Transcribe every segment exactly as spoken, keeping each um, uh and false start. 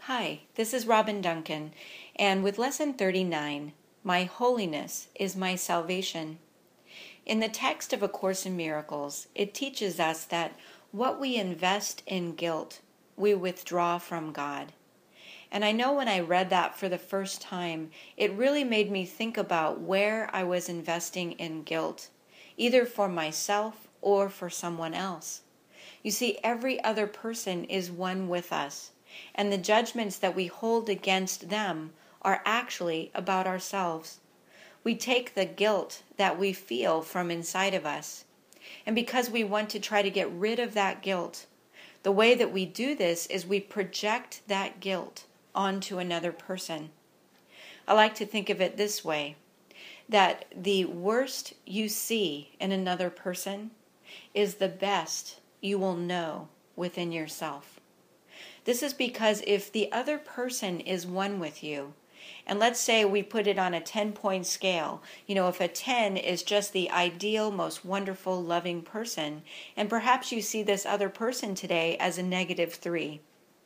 Hi, this is Robin Duncan, and with Lesson thirty-nine, My Holiness is My Salvation. In the text of A Course in Miracles, it teaches us that what we invest in guilt, we withdraw from God. And I know when I read that for the first time, it really made me think about where I was investing in guilt, either for myself or for someone else. You see, every other person is one with us, and the judgments that we hold against them are actually about ourselves. We take the guilt that we feel from inside of us, and because we want to try to get rid of that guilt, the way that we do this is we project that guilt onto another person. I like to think of it this way, that the worst you see in another person is the best you will know within yourself. This is because if the other person is one with you, and let's say we put it on a ten-point scale, you know, if a ten is just the ideal, most wonderful, loving person, and perhaps you see this other person today as a negative three.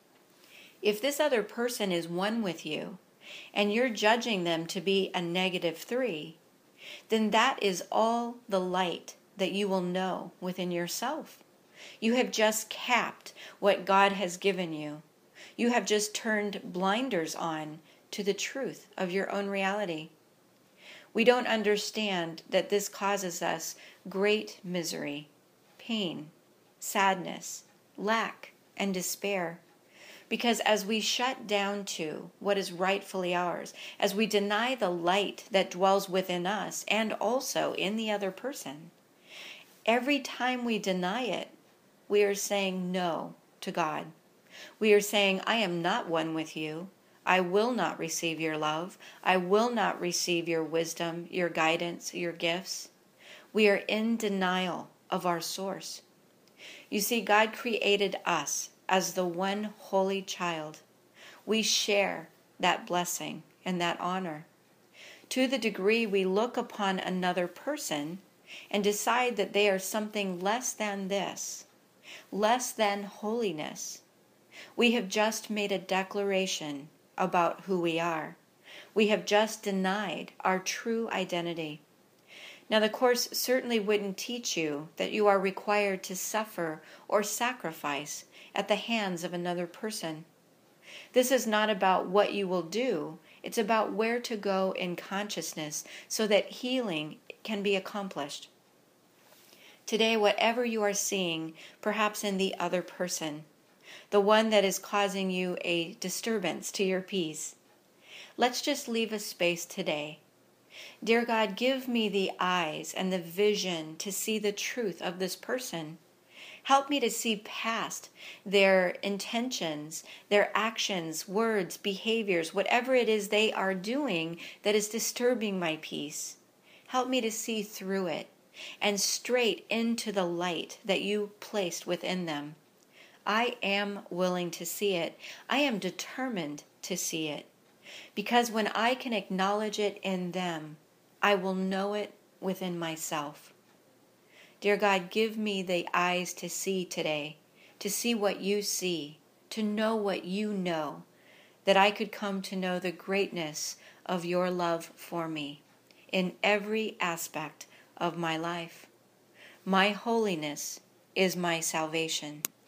If this other person is one with you, and you're judging them to be a negative three, then that is all the light that you will know within yourself. You have just capped what God has given you. You have just turned blinders on to the truth of your own reality. We don't understand that this causes us great misery, pain, sadness, lack, and despair. Because as we shut down to what is rightfully ours, as we deny the light that dwells within us and also in the other person, every time we deny it, we are saying no to God. We are saying, I am not one with you. I will not receive your love. I will not receive your wisdom, your guidance, your gifts. We are in denial of our source. You see, God created us as the one holy child. We share that blessing and that honor. To the degree we look upon another person and decide that they are something less than this, less than holiness, we have just made a declaration about who we are. We have just denied our true identity. Now, the Course certainly wouldn't teach you that you are required to suffer or sacrifice at the hands of another person. This is not about what you will do. It's about where to go in consciousness so that healing can be accomplished. Today, whatever you are seeing, perhaps in the other person, the one that is causing you a disturbance to your peace, let's just leave a space today. Dear God, give me the eyes and the vision to see the truth of this person. Help me to see past their intentions, their actions, words, behaviors, whatever it is they are doing that is disturbing my peace. Help me to see through it and straight into the light that you placed within them. I am willing to see it. I am determined to see it. Because when I can acknowledge it in them, I will know it within myself. Dear God, give me the eyes to see today, to see what you see, to know what you know, that I could come to know the greatness of your love for me in every aspect of my life. My holiness is my salvation.